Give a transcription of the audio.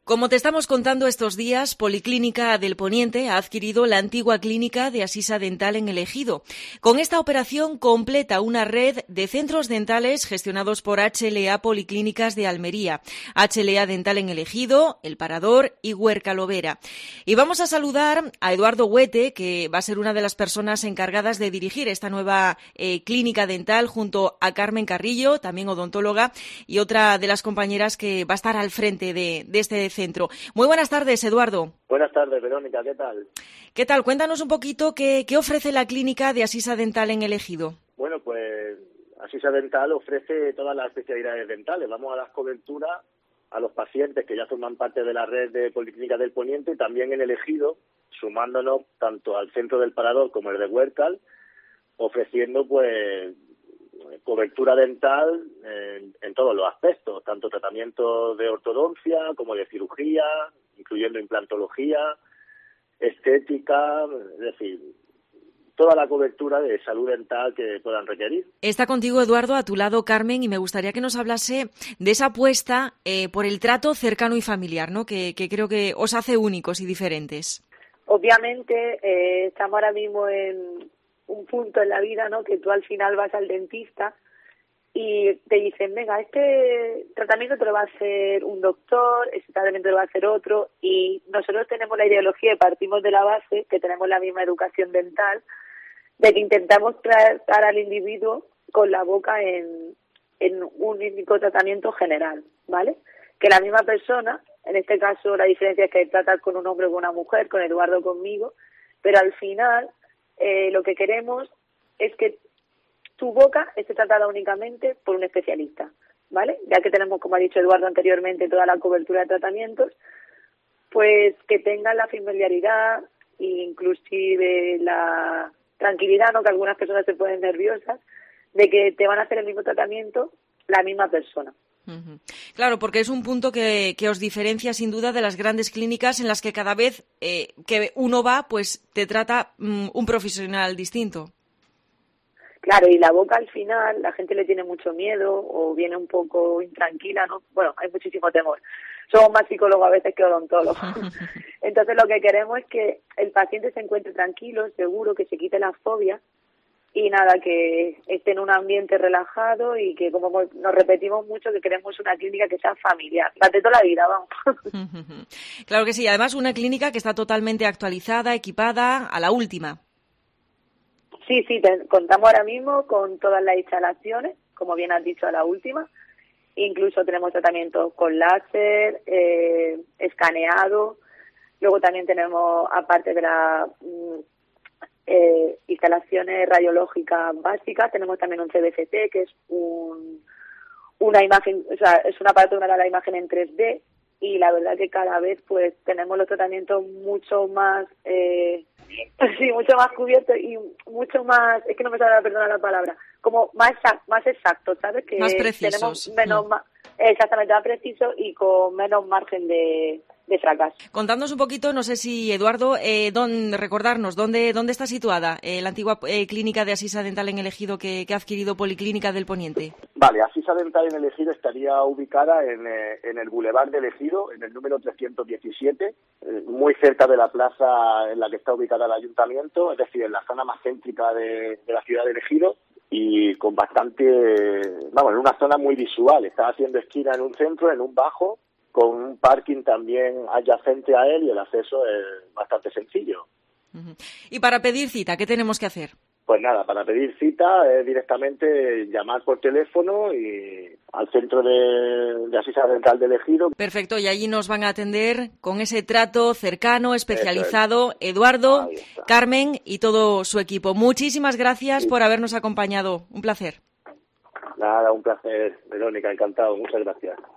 Como te estamos contando estos días, Policlínica del Poniente ha adquirido la antigua clínica de Asisa Dental en el Ejido. Con esta operación completa una red de centros dentales gestionados por HLA Policlínicas de Almería, HLA Dental en el Ejido, El Parador y Huerca Lovera. Y vamos a saludar a Eduardo Huete, que va a ser una de las personas encargadas de dirigir esta nueva clínica dental, junto a Carmen Carrillo, también odontóloga, y otra de las compañeras que va a estar al frente de este centro. Muy buenas tardes, Eduardo. Buenas tardes, Verónica, ¿qué tal? ¿Qué tal? Cuéntanos un poquito qué ofrece la clínica de Asisa Dental en el Ejido. Bueno, pues Asisa Dental ofrece todas las especialidades dentales. Vamos a dar cobertura a los pacientes que ya forman parte de la red de Policlínica del Poniente y también en el Ejido, sumándonos tanto al centro del Parador como el de Huércal, ofreciendo pues cobertura dental en todos los aspectos, tanto tratamientos de ortodoncia como de cirugía, incluyendo implantología, estética, es decir, toda la cobertura de salud dental que puedan requerir. Está contigo, Eduardo, a tu lado Carmen, y me gustaría que nos hablase de esa apuesta por el trato cercano y familiar, ¿no? Que creo que os hace únicos y diferentes. Obviamente estamos ahora mismo en un punto en la vida, ¿no? Que tú al final vas al dentista y te dicen, venga, este tratamiento te lo va a hacer un doctor, este tratamiento te lo va a hacer otro, y nosotros tenemos la ideología y partimos de la base, que tenemos la misma educación dental, de que intentamos tratar al individuo con la boca en un único tratamiento general, ¿vale? Que la misma persona, en este caso la diferencia es que tratas con un hombre o con una mujer, con Eduardo conmigo, pero al final lo que queremos es que tu boca esté tratada únicamente por un especialista, ¿vale? Ya que tenemos, como ha dicho Eduardo anteriormente, toda la cobertura de tratamientos, pues que tengan la familiaridad e inclusive la tranquilidad, ¿no? Que algunas personas se ponen nerviosas, de que te van a hacer el mismo tratamiento la misma persona. Uh-huh. Claro, porque es un punto que os diferencia sin duda de las grandes clínicas en las que cada vez que uno va, pues te trata un profesional distinto. Claro, y la boca al final, la gente le tiene mucho miedo o viene un poco intranquila, ¿no? Bueno, hay muchísimo temor. Somos más psicólogos a veces que odontólogos. Entonces lo que queremos es que el paciente se encuentre tranquilo, seguro, que se quite la fobia y nada, que esté en un ambiente relajado y que, como nos repetimos mucho, que queremos una clínica que sea familiar, la de toda la vida, vamos. Claro que sí, además una clínica que está totalmente actualizada, equipada, a la última. Sí, contamos ahora mismo con todas las instalaciones, como bien has dicho, a la última. Incluso tenemos tratamientos con láser, escaneado. Luego también tenemos, aparte de las instalaciones radiológicas básicas, tenemos también un CBCT, que es una imagen, o sea, es un aparato que da la imagen en 3D. Y la verdad que cada vez pues tenemos los tratamientos mucho más mucho más cubiertos y mucho más, es que no me sale la palabra, como más exactos, ¿sabes? Que más precisos. Tenemos menos exactamente, más preciso y con menos margen de fracaso. Contadnos un poquito, no sé si Eduardo, recordarnos dónde está situada la antigua clínica de Asisa Dental en el Ejido que ha adquirido Policlínica del Poniente. Vale, Asisa Dental en el Ejido estaría ubicada en el Boulevard del Ejido, en el número 317, muy cerca de la plaza en la que está ubicada el ayuntamiento, es decir, en la zona más céntrica de la ciudad del Ejido, y con bastante, en una zona muy visual. Está haciendo esquina en un centro, en un bajo, con un parking también adyacente a él, y el acceso es bastante sencillo. Uh-huh. Y para pedir cita, ¿qué tenemos que hacer? Pues nada, para pedir cita es directamente llamar por teléfono y al centro de Asisa Dental del Ejido. Perfecto, y allí nos van a atender con ese trato cercano, especializado, Eduardo, Carmen y todo su equipo. Muchísimas gracias por habernos acompañado. Un placer. Nada, un placer, Verónica, encantado. Muchas gracias.